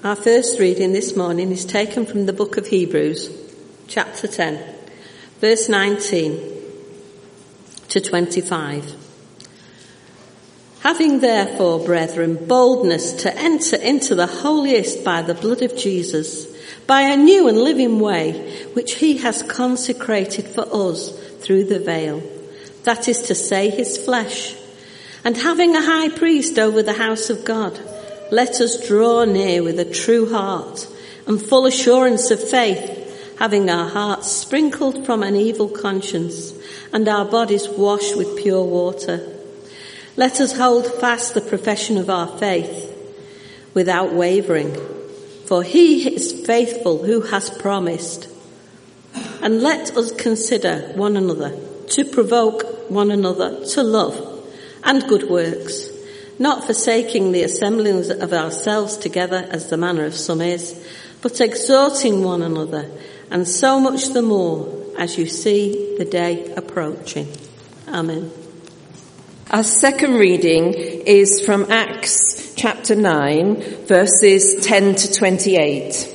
Our first reading this morning is taken from the book of Hebrews, chapter 10, verse 19 to 25. Having therefore, brethren, boldness to enter into the holiest by the blood of Jesus, by a new and living way, which he has consecrated for us through the veil, that is to say, his flesh. And having a high priest over the house of God, let us draw near with a true heart and full assurance of faith, having our hearts sprinkled from an evil conscience and our bodies washed with pure water. Let us hold fast the profession of our faith without wavering, for he is faithful who has promised. And let us consider one another to provoke one another to love and good works, not forsaking the assembling of ourselves together as the manner of some is, but exhorting one another, and so much the more as you see the day approaching. Amen. Our second reading is from Acts chapter 9, verses 10 to 28.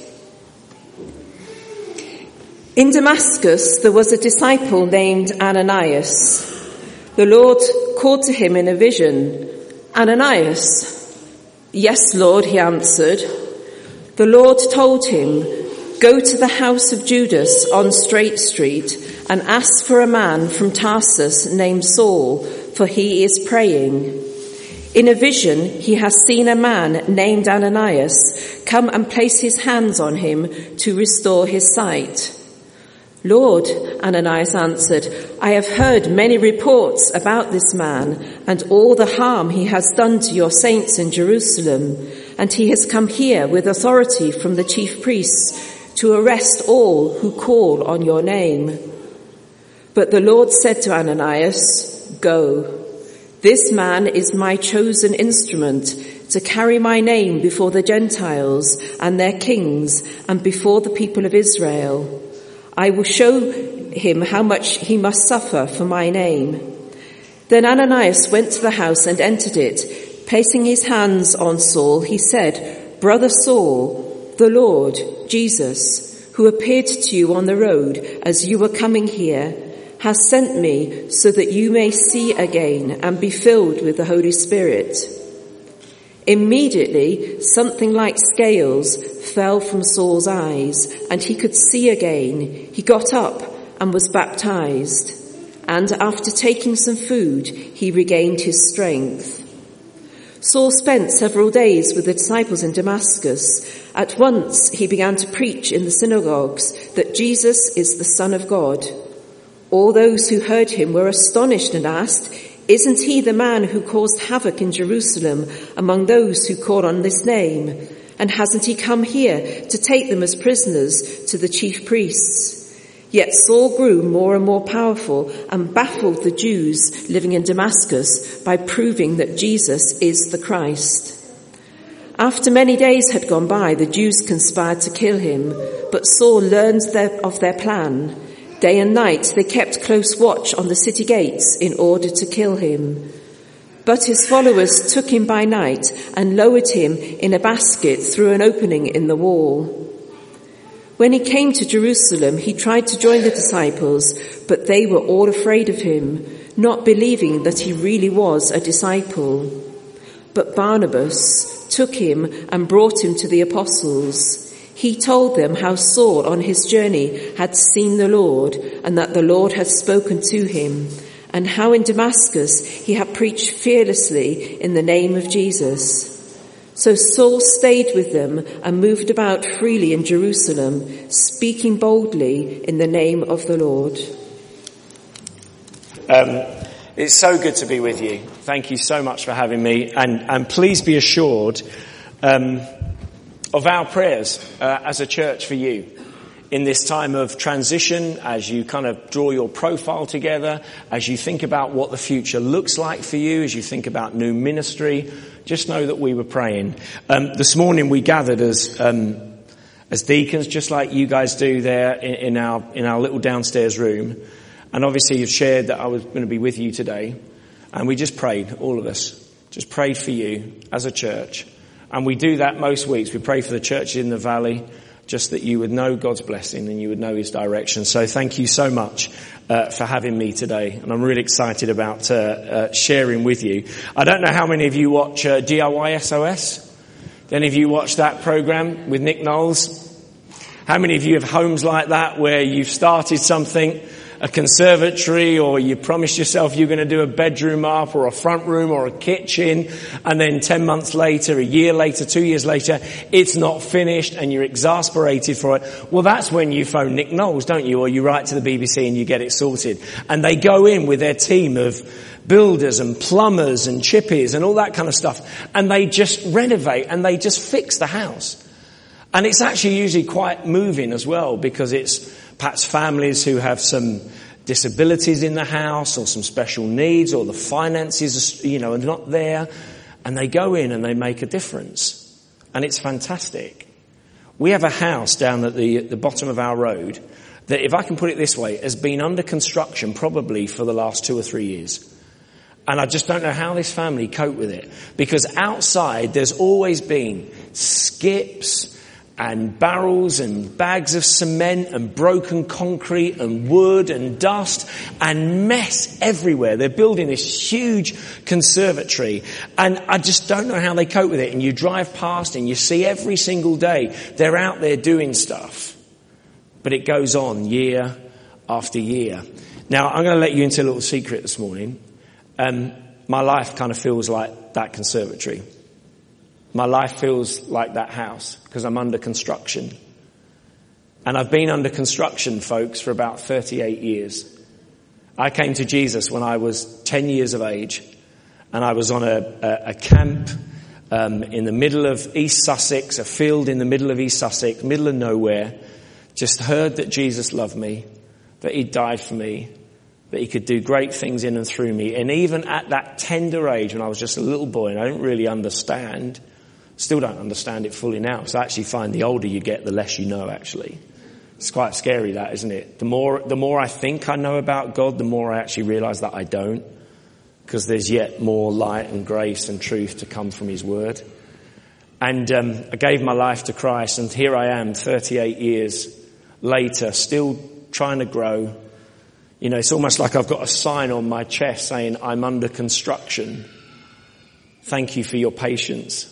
In Damascus there was a disciple named Ananias. The Lord called to him in a vision, "Ananias." "Yes, Lord," he answered. The Lord told him, "Go to the house of Judas on Straight Street and ask for a man from Tarsus named Saul, for he is praying. In a vision he has seen a man named Ananias come and place his hands on him to restore his sight." "Lord," Ananias answered, "I have heard many reports about this man and all the harm he has done to your saints in Jerusalem, and he has come here with authority from the chief priests to arrest all who call on your name." But the Lord said to Ananias, "Go. This man is my chosen instrument to carry my name before the Gentiles and their kings and before the people of Israel. I will show him how much he must suffer for my name." Then Ananias went to the house and entered it. Placing his hands on Saul, he said, "Brother Saul, the Lord, Jesus, who appeared to you on the road as you were coming here, has sent me so that you may see again and be filled with the Holy Spirit." Immediately, something like scales fell from Saul's eyes, and he could see again. He got up and was baptized, and after taking some food, he regained his strength. Saul spent several days with the disciples in Damascus. At once he began to preach in the synagogues that Jesus is the Son of God. All those who heard him were astonished and asked, "Isn't he the man who caused havoc in Jerusalem among those who call on this name? And hasn't he come here to take them as prisoners to the chief priests?" Yet Saul grew more and more powerful and baffled the Jews living in Damascus by proving that Jesus is the Christ. After many days had gone by, the Jews conspired to kill him, but Saul learned of their plan. Day and night they kept close watch on the city gates in order to kill him. But his followers took him by night and lowered him in a basket through an opening in the wall. When he came to Jerusalem, he tried to join the disciples, but they were all afraid of him, not believing that he really was a disciple. But Barnabas took him and brought him to the apostles. He told them how Saul on his journey had seen the Lord and that the Lord had spoken to him, and how in Damascus he had preached fearlessly in the name of Jesus. So Saul stayed with them and moved about freely in Jerusalem, speaking boldly in the name of the Lord. It's so good to be with you. Thank you so much for having me, and please be assured of our prayers as a church for you in this time of transition, as you kind of draw your profile together, as you think about what the future looks like for you, as you think about new ministry. Just know that we were praying. This morning we gathered as deacons, just like you guys do there in our little downstairs room. And obviously you've shared that I was going to be with you today. And we just prayed, all of us, just prayed for you as a church. And we do that most weeks. We pray for the churches in the valley, just that you would know God's blessing and you would know his direction. So thank you so much for having me today. And I'm really excited about sharing with you. I don't know how many of you watch DIY SOS. Do any of you watch that program with Nick Knowles? How many of you have homes like that where you've started something, a conservatory, or you promised yourself you're going to do a bedroom up or a front room or a kitchen, and then 10 months later, a year later, 2 years later, it's not finished and you're exasperated for it? Well, that's when you phone Nick Knowles, don't you? Or you write to the BBC and you get it sorted. And they go in with their team of builders and plumbers and chippies and all that kind of stuff, and they just renovate and they just fix the house. And it's actually usually quite moving as well, because it's perhaps families who have some disabilities in the house or some special needs, or the finances, are not there, and they go in and they make a difference. And it's fantastic. We have a house down at the bottom of our road that, if I can put it this way, has been under construction probably for the last 2 or 3 years. And I just don't know how this family cope with it, because outside there's always been skips and barrels and bags of cement and broken concrete and wood and dust and mess everywhere. They're building this huge conservatory, and I just don't know how they cope with it. And you drive past and you see every single day they're out there doing stuff. But it goes on year after year. Now, I'm going to let you into a little secret this morning. My life kind of feels like that conservatory. My life feels like that house, because I'm under construction. And I've been under construction, folks, for about 38 years. I came to Jesus when I was 10 years of age, and I was on a camp in the middle of East Sussex, a field in the middle of East Sussex, middle of nowhere. Just heard that Jesus loved me, that he died for me, that he could do great things in and through me. And even at that tender age, when I was just a little boy and I didn't really understand, still don't understand it fully now, because I actually find the older you get, the less you know, actually. It's quite scary, that, isn't it? The more I think I know about God, the more I actually realise that I don't, because there's yet more light and grace and truth to come from his word. And I gave my life to Christ, and here I am 38 years later, still trying to grow. It's almost like I've got a sign on my chest saying, I'm under construction. Thank you for your patience.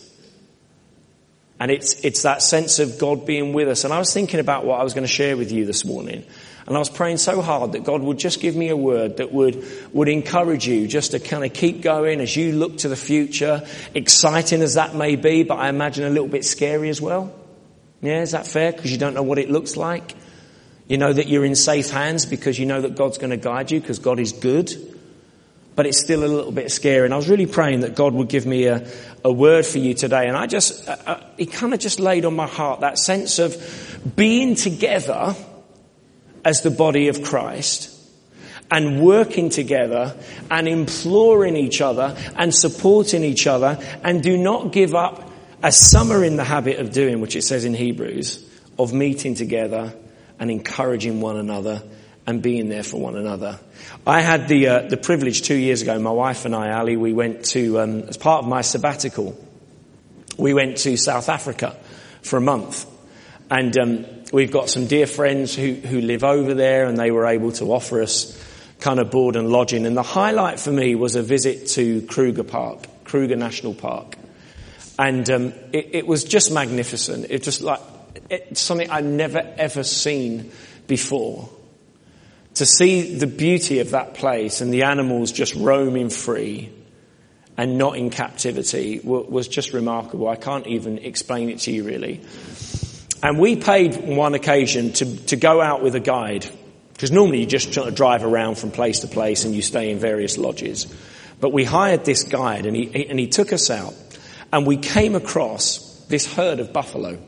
And it's that sense of God being with us. And I was thinking about what I was going to share with you this morning. And I was praying so hard that God would just give me a word that would encourage you just to kind of keep going as you look to the future, exciting as that may be, but I imagine a little bit scary as well. Yeah, is that fair? Because you don't know what it looks like. You know that you're in safe hands because you know that God's going to guide you, because God is good. But it's still a little bit scary. And I was really praying that God would give me a word for you today. And he kind of just laid on my heart that sense of being together as the body of Christ, and working together and imploring each other and supporting each other, and do not give up, as some are in the habit of doing, which it says in Hebrews, of meeting together and encouraging one another and being there for one another. I had the privilege 2 years ago, my wife and I, Ali, we went to, as part of my sabbatical, we went to South Africa for a month. And we've got some dear friends who live over there, and they were able to offer us kind of board and lodging. And the highlight for me was a visit to Kruger National Park. And it was just magnificent. It just it's something I'd never ever seen before. To see the beauty of that place and the animals just roaming free and not in captivity was just remarkable. I can't even explain it to you, really. And we paid one occasion to go out with a guide, because normally you just sort of drive around from place to place and you stay in various lodges. But we hired this guide, and he took us out, and we came across this herd of buffalo.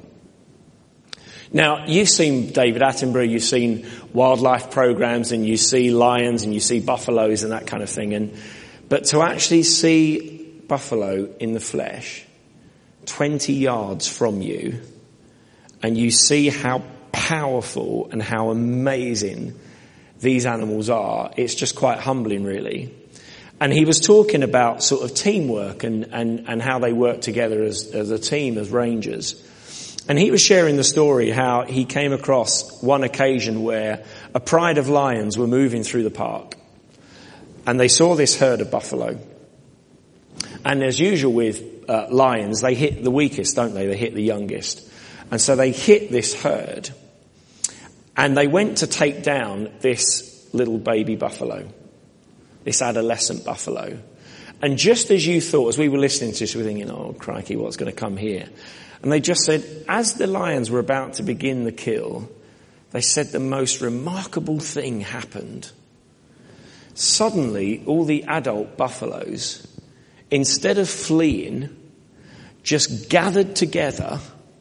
Now, you've seen David Attenborough, you've seen wildlife programs, and you see lions and you see buffaloes and that kind of thing. But to actually see buffalo in the flesh, 20 yards from you, and you see how powerful and how amazing these animals are, it's just quite humbling, really. And he was talking about sort of teamwork and how they work together as a team, as rangers. And he was sharing the story how he came across one occasion where a pride of lions were moving through the park. And they saw this herd of buffalo. And as usual with lions, they hit the weakest, don't they? They hit the youngest. And so they hit this herd. And they went to take down this little baby buffalo, this adolescent buffalo. And just as you thought, as we were listening to this, we were thinking, oh, crikey, what's going to come here? And they just said, as the lions were about to begin the kill, they said the most remarkable thing happened. Suddenly, all the adult buffaloes, instead of fleeing, just gathered together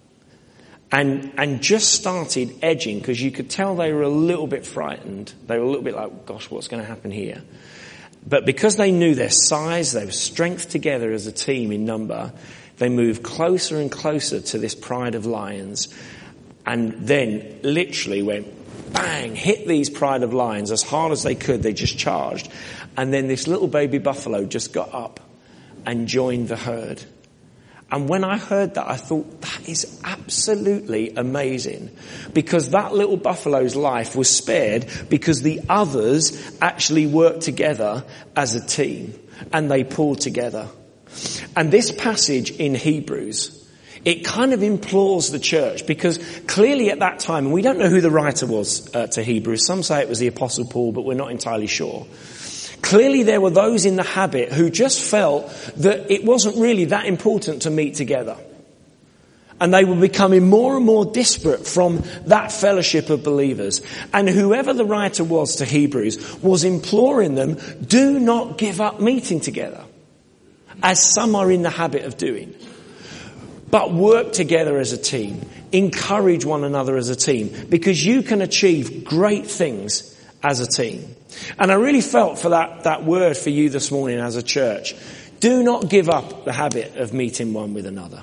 and just started edging, because you could tell they were a little bit frightened. They were a little bit like, gosh, what's going to happen here? But because they knew their size, their strength together as a team in number, they moved closer and closer to this pride of lions, and then literally went bang, hit these pride of lions as hard as they could. They just charged. And then this little baby buffalo just got up and joined the herd. And when I heard that, I thought, that is absolutely amazing. Because that little buffalo's life was spared because the others actually worked together as a team. And they pulled together. And this passage in Hebrews, it kind of implores the church, because clearly at that time, and we don't know who the writer was to Hebrews, some say it was the Apostle Paul, but we're not entirely sure. Clearly there were those in the habit who just felt that it wasn't really that important to meet together. And they were becoming more and more disparate from that fellowship of believers. And whoever the writer was to Hebrews was imploring them, do not give up meeting together, as some are in the habit of doing. But work together as a team. Encourage one another as a team, because you can achieve great things as a team. And I really felt for that word for you this morning as a church. Do not give up the habit of meeting one with another,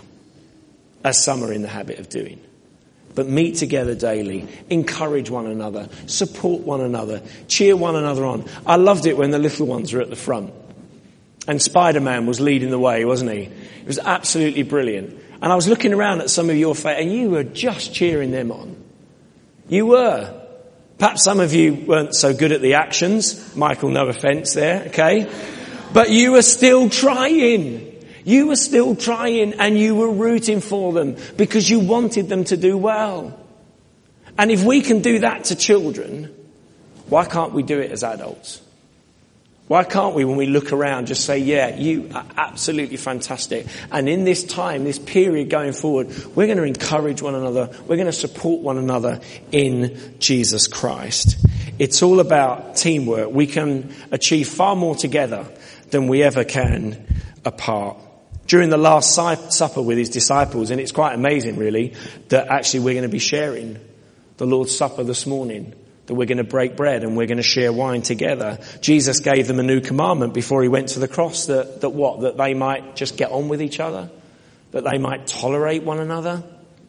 as some are in the habit of doing. But meet together daily, encourage one another, support one another, cheer one another on. I loved it when the little ones were at the front. And Spider-Man was leading the way, wasn't he? It was absolutely brilliant. And I was looking around at some of your faces, and you were just cheering them on. You were. Perhaps some of you weren't so good at the actions. Michael, no offence there, okay? But you were still trying. You were still trying, and you were rooting for them because you wanted them to do well. And if we can do that to children, why can't we do it as adults? Why can't we, when we look around, just say, yeah, you are absolutely fantastic. And in this time, this period going forward, we're going to encourage one another. We're going to support one another in Jesus Christ. It's all about teamwork. We can achieve far more together than we ever can apart. During the Last Supper with his disciples, and it's quite amazing, really, that actually we're going to be sharing the Lord's Supper this morning. That we're going to break bread and we're going to share wine together. Jesus gave them a new commandment before he went to the cross, that they might just get on with each other? That they might tolerate one another?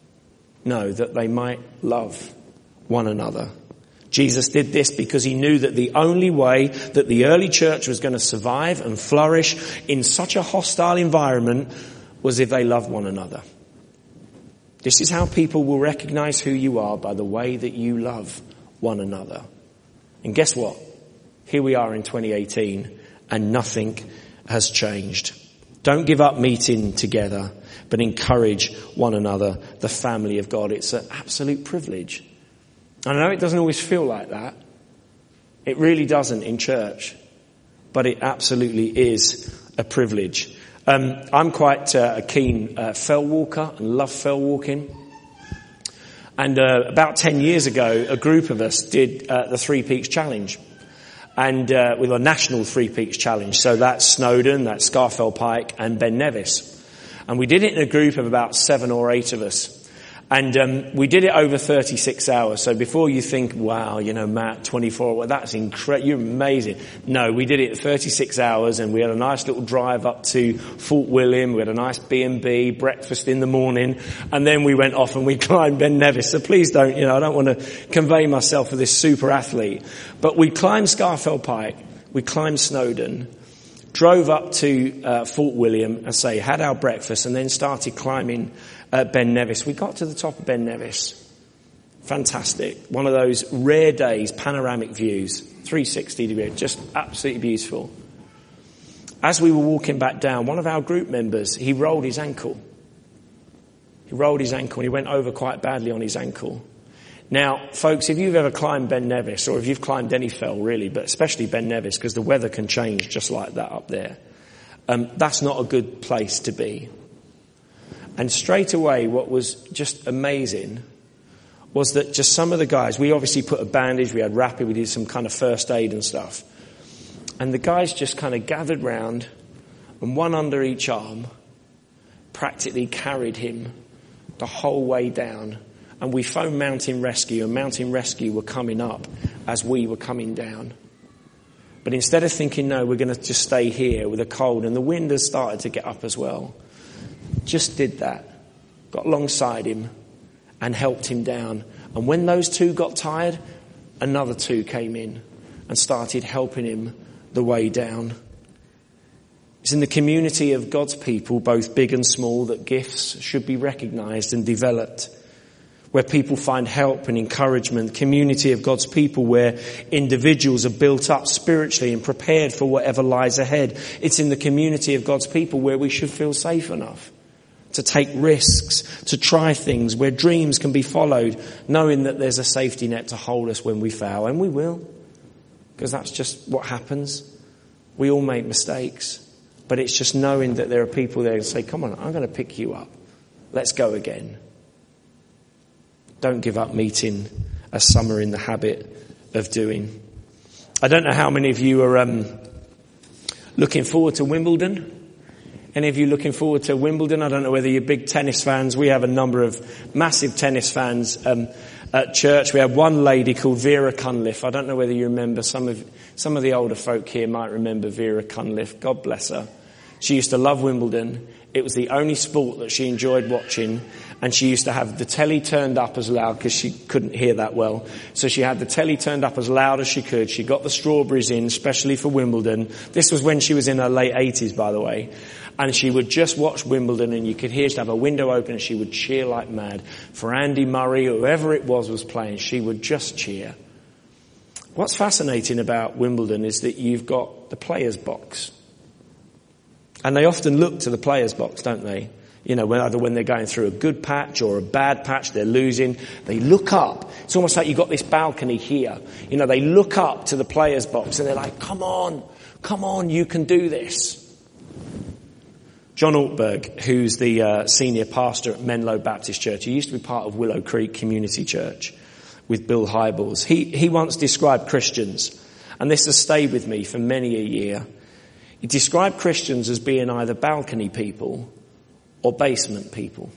No, that they might love one another. Jesus did this because he knew that the only way that the early church was going to survive and flourish in such a hostile environment was if they loved one another. This is how people will recognize who you are, by the way that you love one another. And guess what? Here we are in 2018 and nothing has changed. Don't give up meeting together, but encourage one another, the family of God. It's an absolute privilege. I know it doesn't always feel like that. It really doesn't in church, but it absolutely is a privilege. I'm quite a keen fell walker and love fell walking. And about 10 years ago, a group of us did the Three Peaks Challenge, and with a national Three Peaks Challenge. So that's Snowdon, that's Scafell Pike, and Ben Nevis. And we did it in a group of about 7 or 8 of us. And we did it over 36 hours. So before you think, wow, Matt, 24, well, that's incredible, you're amazing. No, we did it 36 hours, and we had a nice little drive up to Fort William. We had a nice B&B, breakfast in the morning, and then we went off and we climbed Ben Nevis. So please don't, I don't want to convey myself as this super athlete. But we climbed Scafell Pike, we climbed Snowdon, drove up to Fort William, had our breakfast, and then started climbing Ben Nevis. We got to the top of Ben Nevis. Fantastic. One of those rare days, panoramic views, 360 degrees, just absolutely beautiful. As we were walking back down, one of our group members, he rolled his ankle. He rolled his ankle and he went over quite badly on his ankle. Now, folks, if you've ever climbed Ben Nevis, or if you've climbed any fell really, but especially Ben Nevis, because the weather can change just like that up there, that's not a good place to be. And straight away, what was just amazing was that just some of the guys, we obviously put a bandage, we had rapid, we did some kind of first aid and stuff. And the guys just kind of gathered round, and one under each arm practically carried him the whole way down. And we phoned Mountain Rescue, and Mountain Rescue were coming up as we were coming down. But instead of thinking, no, we're going to just stay here with a cold, and the wind has started to get up as well, just did that. Got alongside him and helped him down. And when those two got tired, another two came in and started helping him the way down. It's in the community of God's people, both big and small, that gifts should be recognised and developed, where people find help and encouragement, community of God's people where individuals are built up spiritually and prepared for whatever lies ahead. It's in the community of God's people where we should feel safe enough to take risks, to try things, where dreams can be followed, knowing that there's a safety net to hold us when we fail. And we will, because that's just what happens. We all make mistakes. But it's just knowing that there are people there who say, come on, I'm going to pick you up. Let's go again. Don't give up meeting, as some are in the habit of doing. I don't know how many of you are looking forward to Wimbledon. Any of you looking forward to Wimbledon? I don't know whether you're big tennis fans. We have a number of massive tennis fans at church. We have one lady called Vera Cunliffe. I don't know whether you remember. Some of the older folk here might remember Vera Cunliffe. God bless her. She used to love Wimbledon. It was the only sport that she enjoyed watching, and she used to have the telly turned up as loud because she couldn't hear that well. So she had the telly turned up as loud as she could. She got the Strawberries in, especially for Wimbledon. This was when she was in her late 80s, by the way. And she would just watch Wimbledon, and you could hear she'd have a window open and she would cheer like mad. For Andy Murray, or whoever it was playing, she would just cheer. What's fascinating about Wimbledon is that you've got the players' box. And they often look to the players' box, don't they? You know, either when they're going through a good patch or a bad patch, they're losing. They look up. It's almost like you've got this balcony here. You know, they look up to the players' box and they're like, come on, you can do this. John Ortberg, who's the senior pastor at Menlo Baptist Church, he used to be part of Willow Creek Community Church with Bill Hybels. He once described Christians, and this has stayed with me for many a year. He described Christians as being either balcony people or basement people.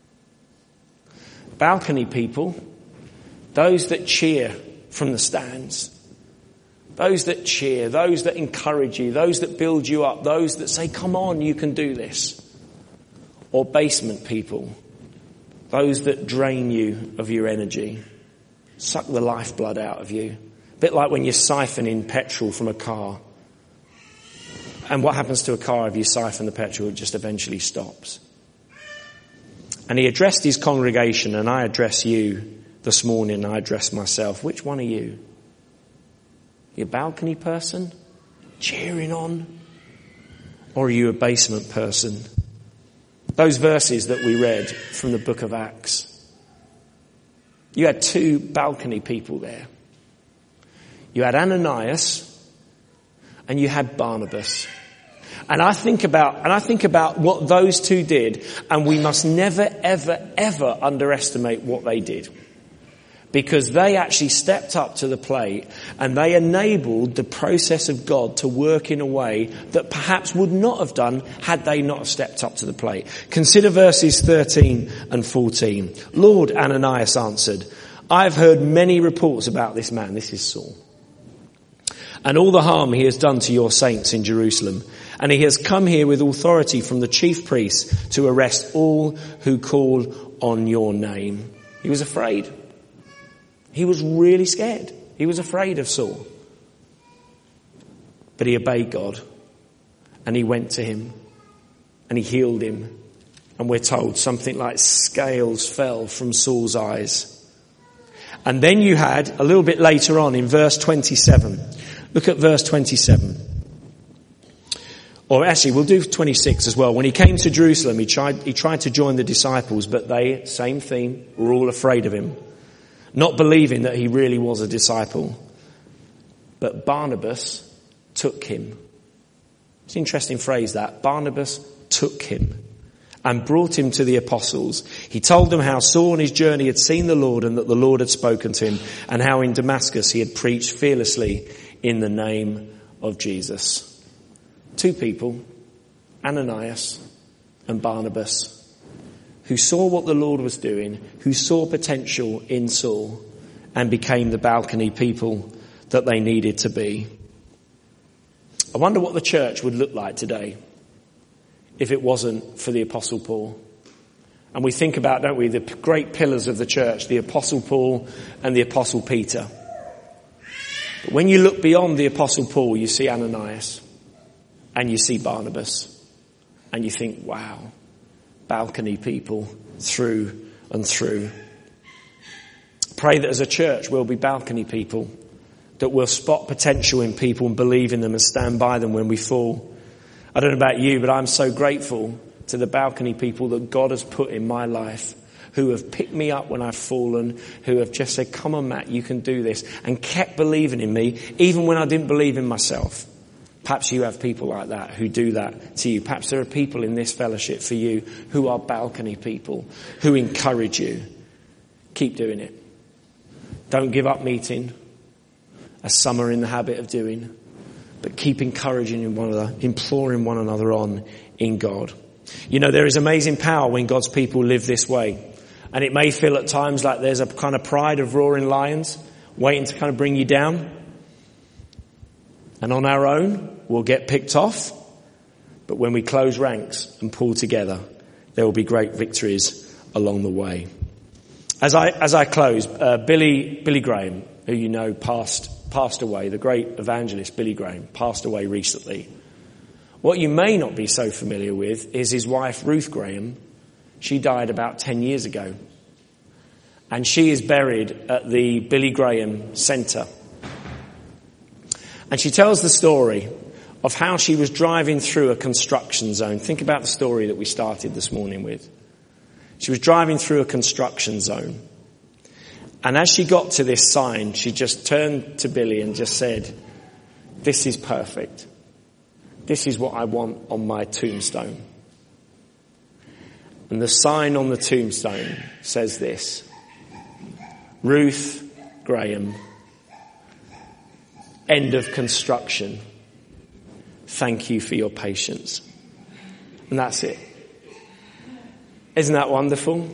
Balcony people, those that cheer from the stands. Those that cheer, those that encourage you, those that build you up, those that say, come on, you can do this. Or basement people, those that drain you of your energy, suck the lifeblood out of you. A bit like when you're siphoning petrol from a car. And what happens to a car if you siphon the petrol? It just eventually stops. And he addressed his congregation, and I address you this morning, I address myself. Which one are you? You a balcony person, cheering on? Or are you a basement person? Those verses that we read from the book of Acts, you had two balcony people there. You had Ananias and you had Barnabas. And I think about what those two did, and we must never, ever, ever underestimate what they did. Because they actually stepped up to the plate and they enabled the process of God to work in a way that perhaps would not have done had they not stepped up to the plate. Consider verses 13 and 14. Lord, Ananias answered, I've heard many reports about this man, this is Saul, and all the harm he has done to your saints in Jerusalem. And he has come here with authority from the chief priests to arrest all who call on your name. He was afraid. He was really scared. He was afraid of Saul. But he obeyed God. and he went to him and he healed him. And we're told something like scales fell from Saul's eyes. And then you had, a little bit later on in verse 27, look at verse 27. Or actually, we'll do 26 as well. When he came to Jerusalem, he tried to join the disciples, but they, same theme, were all afraid of him, not believing that he really was a disciple. But Barnabas took him. It's an interesting phrase that. Barnabas took him and brought him to the apostles. He told them how Saul on his journey had seen the Lord and that the Lord had spoken to him, and how in Damascus he had preached fearlessly in the name of Jesus. Two people, Ananias and Barnabas, who saw what the Lord was doing, who saw potential in Saul, and became the balcony people that they needed to be. I wonder what the church would look like today if it wasn't for the Apostle Paul. And we think about, don't we, the great pillars of the church, the Apostle Paul and the Apostle Peter. But when you look beyond the Apostle Paul, you see Ananias and you see Barnabas and you think, wow, balcony people through and through. Pray that as a church we'll be balcony people, that we'll spot potential in people and believe in them and stand by them when we fall. I don't know about you, but I'm so grateful to the balcony people that God has put in my life, who have picked me up when I've fallen, who have just said, come on, Matt, you can do this, and kept believing in me, even when I didn't believe in myself. Perhaps you have people like that who do that to you. Perhaps there are people in this fellowship for you who are balcony people, who encourage you. Keep doing it. Don't give up meeting, as some are in the habit of doing, but keep encouraging one another, imploring one another on in God. You know, there is amazing power when God's people live this way. And it may feel at times like there's a kind of pride of roaring lions waiting to kind of bring you down. And on our own, we'll get picked off. But when we close ranks and pull together, there will be great victories along the way. As I close, Billy Graham, who you know passed away, the great evangelist Billy Graham, passed away recently. What you may not be so familiar with is his wife, Ruth Graham. She died about 10 years ago. And she is buried at the Billy Graham Centre. And she tells the story of how she was driving through a construction zone. Think about the story that we started this morning with. She was driving through a construction zone. And as she got to this sign, she just turned to Billy and just said, this is perfect. This is what I want on my tombstone. And the sign on the tombstone says this: Ruth Graham, end of construction. Thank you for your patience. And that's it. Isn't that wonderful?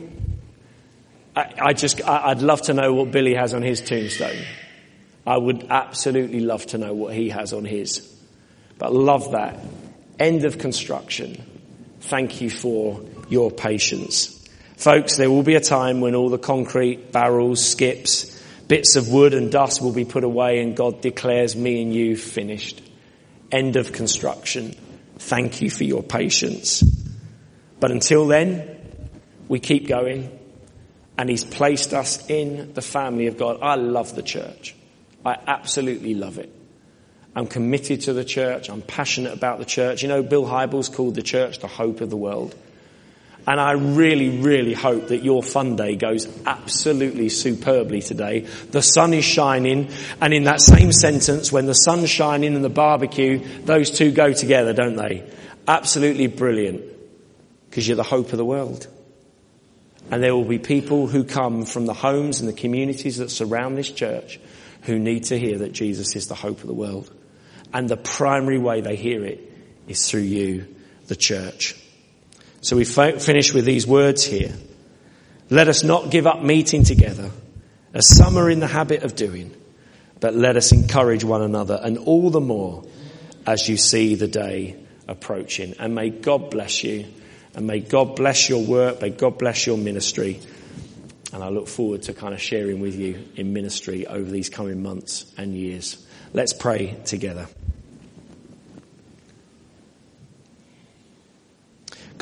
I'd love to know what Billy has on his tombstone. I would absolutely love to know what he has on his. But I love that. End of construction. Thank you for your patience. Folks, there will be a time when all the concrete, barrels, skips, bits of wood and dust will be put away and God declares me and you finished. End of construction. Thank you for your patience. But until then, we keep going. And he's placed us in the family of God. I love the church. I absolutely love it. I'm committed to the church. I'm passionate about the church. You know, Bill Hybels called the church the hope of the world. And I really, really hope that your fun day goes absolutely superbly today. The sun is shining. And in that same sentence, when the sun's shining and the barbecue, those two go together, don't they? Absolutely brilliant. Because you're the hope of the world. And there will be people who come from the homes and the communities that surround this church who need to hear that Jesus is the hope of the world. And the primary way they hear it is through you, the church. So we finish with these words here. Let us not give up meeting together, as some are in the habit of doing, but let us encourage one another, and all the more as you see the day approaching. And may God bless you. And may God bless your work. May God bless your ministry. And I look forward to kind of sharing with you in ministry over these coming months and years. Let's pray together.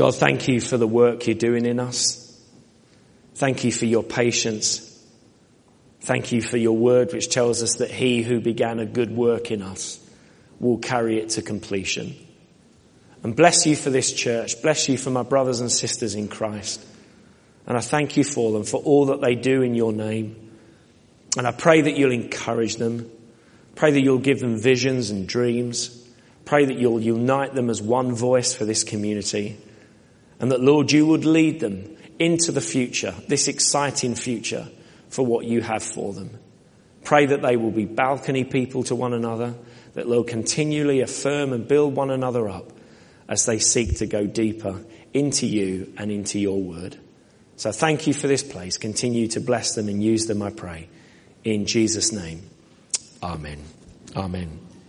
God, thank you for the work you're doing in us. Thank you for your patience. Thank you for your word, which tells us that he who began a good work in us will carry it to completion. And bless you for this church. Bless you for my brothers and sisters in Christ. And I thank you for them, for all that they do in your name. And I pray that you'll encourage them. Pray that you'll give them visions and dreams. Pray that you'll unite them as one voice for this community. And that, Lord, you would lead them into the future, this exciting future for what you have for them. Pray that they will be balcony people to one another, that they'll continually affirm and build one another up as they seek to go deeper into you and into your word. So thank you for this place. Continue to bless them and use them, I pray. In Jesus' name, amen. Amen.